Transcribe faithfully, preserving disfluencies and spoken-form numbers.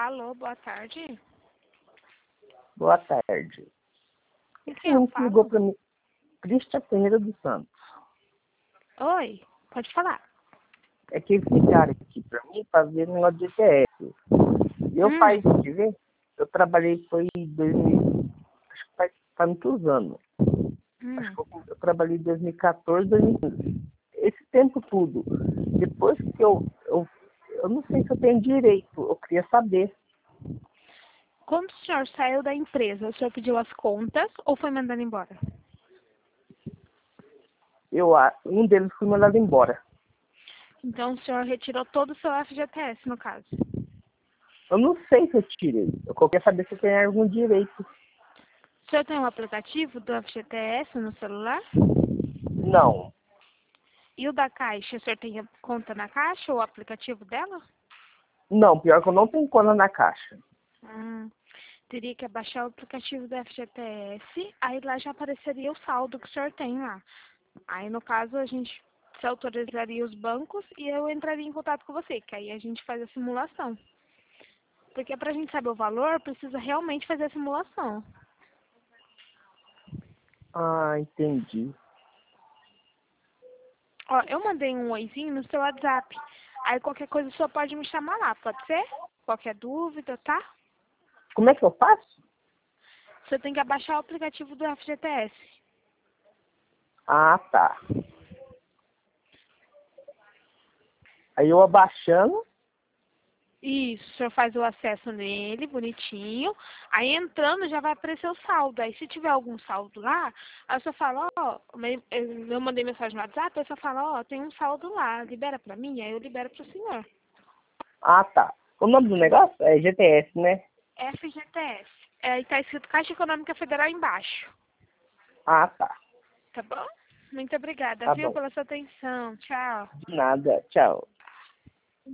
Alô, boa tarde. Boa tarde. E Quem eu ligou falo? para mim? Cristian Ferreira dos Santos. Oi, pode falar. É que eles ligaram aqui para mim para ver o negócio de E T F. Eu Hum. faz, quer ver? Eu trabalhei, foi em dois mil, acho que faz, faz muitos anos. Hum. Acho que eu, eu trabalhei em dois mil e quatorze, dois mil e quinze. Esse tempo tudo. Depois que eu, eu, eu não sei se eu tenho direito, eu queria saber. Quando o senhor saiu da empresa, o senhor pediu as contas ou foi mandado embora? Eu, a- um deles foi mandado embora. Então o senhor retirou todo o seu F G T S, no caso. Eu não sei se eu tirei. Eu queria saber se eu tenho algum direito. O senhor tem um aplicativo do F G T S no celular? Não. E o da Caixa, o senhor tem a conta na Caixa ou o aplicativo dela? Não, pior que eu não tenho conta na Caixa. Hum. Teria que baixar o aplicativo do F G T S, aí lá já apareceria o saldo que o senhor tem lá. Aí, no caso, a gente se autorizaria os bancos e eu entraria em contato com você, que aí a gente faz a simulação. Porque para a gente saber o valor, precisa realmente fazer a simulação. Ah, entendi. Ó, eu mandei um oizinho no seu WhatsApp. Aí qualquer coisa o senhor pode me chamar lá, pode ser? Qualquer dúvida, tá? Como é que eu faço? Você tem que abaixar o aplicativo do F G T S. Ah, tá. Aí eu abaixando. Isso, o senhor faz o acesso nele, bonitinho. Aí entrando já vai aparecer o saldo. Aí se tiver algum saldo lá, aí o senhor fala, ó, eu mandei mensagem no WhatsApp, aí o senhor fala, ó, tem um saldo lá, libera pra mim, aí eu libero pro senhor. Ah, tá. O nome do Tá bom? negócio é G T S, né? F G T S. É, aí tá escrito Caixa Econômica Federal embaixo. Ah, tá. Tá bom? Muito obrigada, Tá viu, bom. pela sua atenção. Tchau. De nada. Tchau.